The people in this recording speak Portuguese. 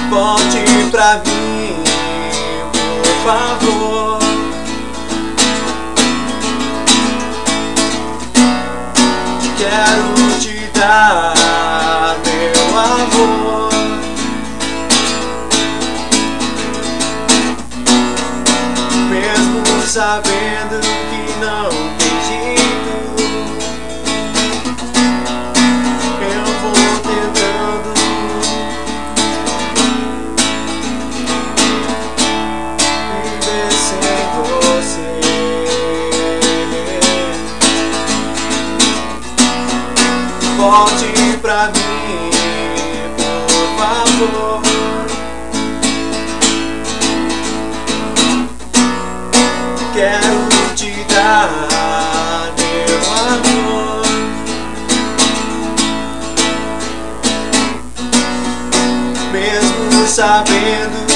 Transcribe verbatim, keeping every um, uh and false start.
Volte pra mim, por favor. Quero te dar meu amor. Mesmo sabendo que não tem jeito, eu vou tentando viver sem você. Volte pra mim, por favor. Quero te dar meu amor. Mesmo sabendo